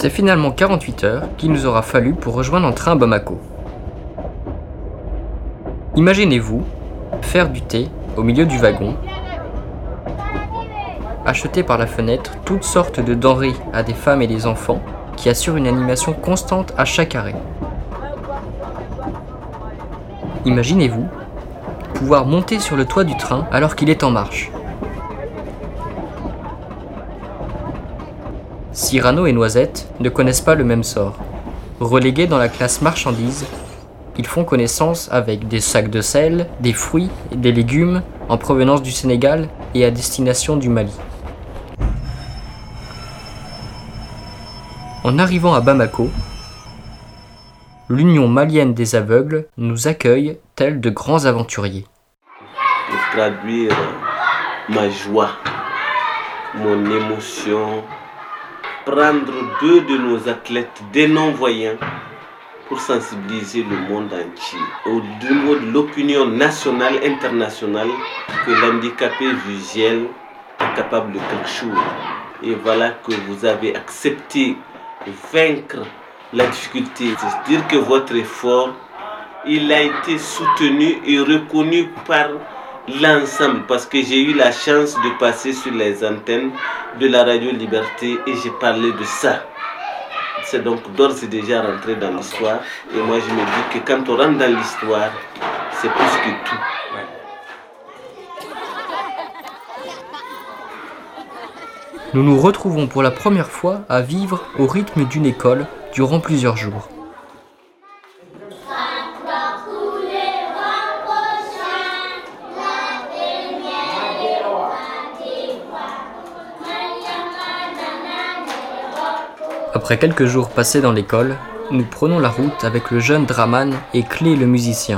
C'est finalement 48 heures qu'il nous aura fallu pour rejoindre un train à Bamako. Imaginez-vous faire du thé au milieu du wagon, acheter par la fenêtre toutes sortes de denrées à des femmes et des enfants qui assurent une animation constante à chaque arrêt. Imaginez-vous pouvoir monter sur le toit du train alors qu'il est en marche. Cyrano et Noisette ne connaissent pas le même sort. Relégués dans la classe marchandises, ils font connaissance avec des sacs de sel, des fruits et des légumes en provenance du Sénégal et à destination du Mali. En arrivant à Bamako, l'Union malienne des aveugles nous accueille tels de grands aventuriers. Pour traduire ma joie, mon émotion, prendre 2 de nos athlètes, des non-voyants, pour sensibiliser le monde entier, au niveau de l'opinion nationale, internationale, que l'handicapé visuel est capable de quelque chose. Et voilà que vous avez accepté de vaincre la difficulté. C'est-à-dire que votre effort, il a été soutenu et reconnu par l'ensemble, parce que j'ai eu la chance de passer sur les antennes de la Radio Liberté et j'ai parlé de ça. C'est donc d'ores et déjà rentré dans l'histoire. Et moi je me dis que quand on rentre dans l'histoire, c'est plus que tout. Nous nous retrouvons pour la première fois à vivre au rythme d'une école durant plusieurs jours. Après quelques jours passés dans l'école, nous prenons la route avec le jeune Draman et Clé le musicien.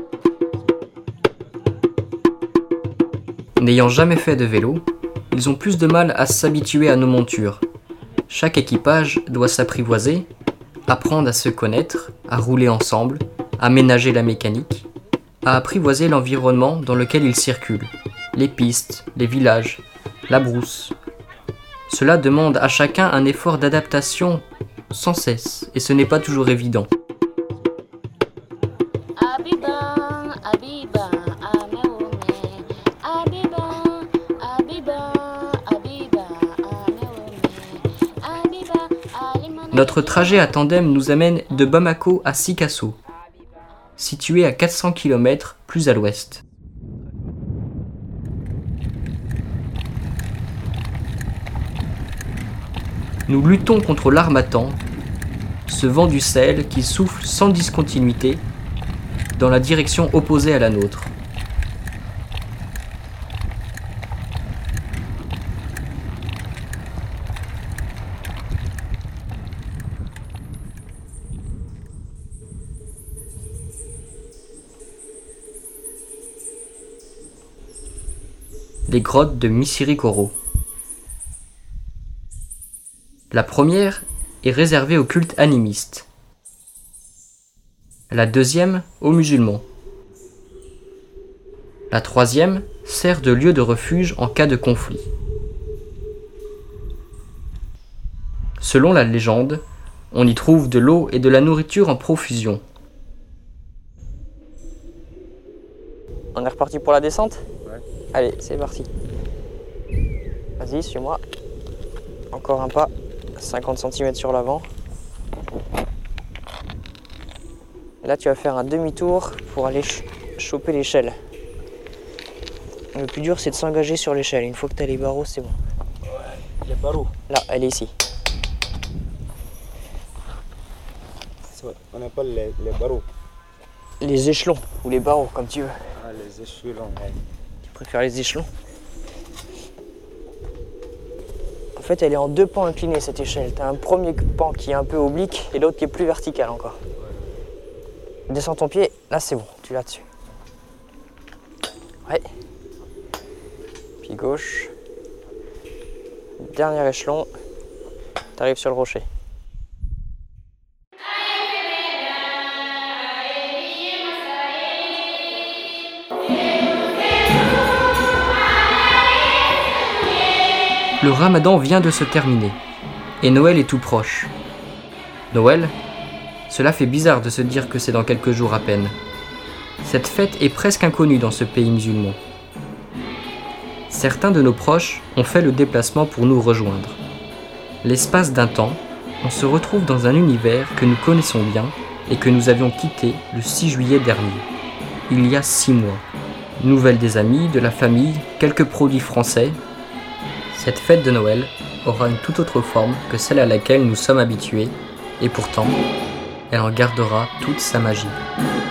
N'ayant jamais fait de vélo, ils ont plus de mal à s'habituer à nos montures. Chaque équipage doit s'apprivoiser, apprendre à se connaître, à rouler ensemble, à ménager la mécanique, à apprivoiser l'environnement dans lequel ils circulent, les pistes, les villages, la brousse. Cela demande à chacun un effort d'adaptation sans cesse, et ce n'est pas toujours évident. Notre trajet à tandem nous amène de Bamako à Sikasso, situé à 400 km plus à l'ouest. Nous luttons contre l'harmattan, ce vent du Sahel qui souffle sans discontinuité dans la direction opposée à la nôtre. Les grottes de Missirikoro. La première est réservée au culte animiste. La deuxième aux musulmans. La troisième sert de lieu de refuge en cas de conflit. Selon la légende, on y trouve de l'eau et de la nourriture en profusion. On est reparti pour la descente ? Ouais. Allez, c'est parti. Vas-y, suis-moi. Encore un pas. 50 cm sur l'avant. Là, tu vas faire un demi-tour pour aller choper l'échelle. Le plus dur, c'est de s'engager sur l'échelle. Une fois que tu as les barreaux, c'est bon. Ouais, les barreaux. Là, elle est ici. On appelle les barreaux. Les échelons, ou les barreaux, comme tu veux. Ah, les échelons, ouais. Tu préfères les échelons ? En fait, elle est en 2 pans inclinés, cette échelle. Tu as un premier pan qui est un peu oblique et l'autre qui est plus vertical encore. Ouais. Descends ton pied, là c'est bon, tu l'as dessus. Ouais. Pied gauche. Dernier échelon. Tu arrives sur le rocher. Le Ramadan vient de se terminer et Noël est tout proche. Noël, cela fait bizarre de se dire que c'est dans quelques jours à peine. Cette fête est presque inconnue dans ce pays musulman. Certains de nos proches ont fait le déplacement pour nous rejoindre. L'espace d'un temps, on se retrouve dans un univers que nous connaissons bien et que nous avions quitté le 6 juillet dernier, il y a 6 mois. Nouvelles des amis, de la famille, quelques produits français. Cette fête de Noël aura une toute autre forme que celle à laquelle nous sommes habitués, et pourtant, elle en gardera toute sa magie.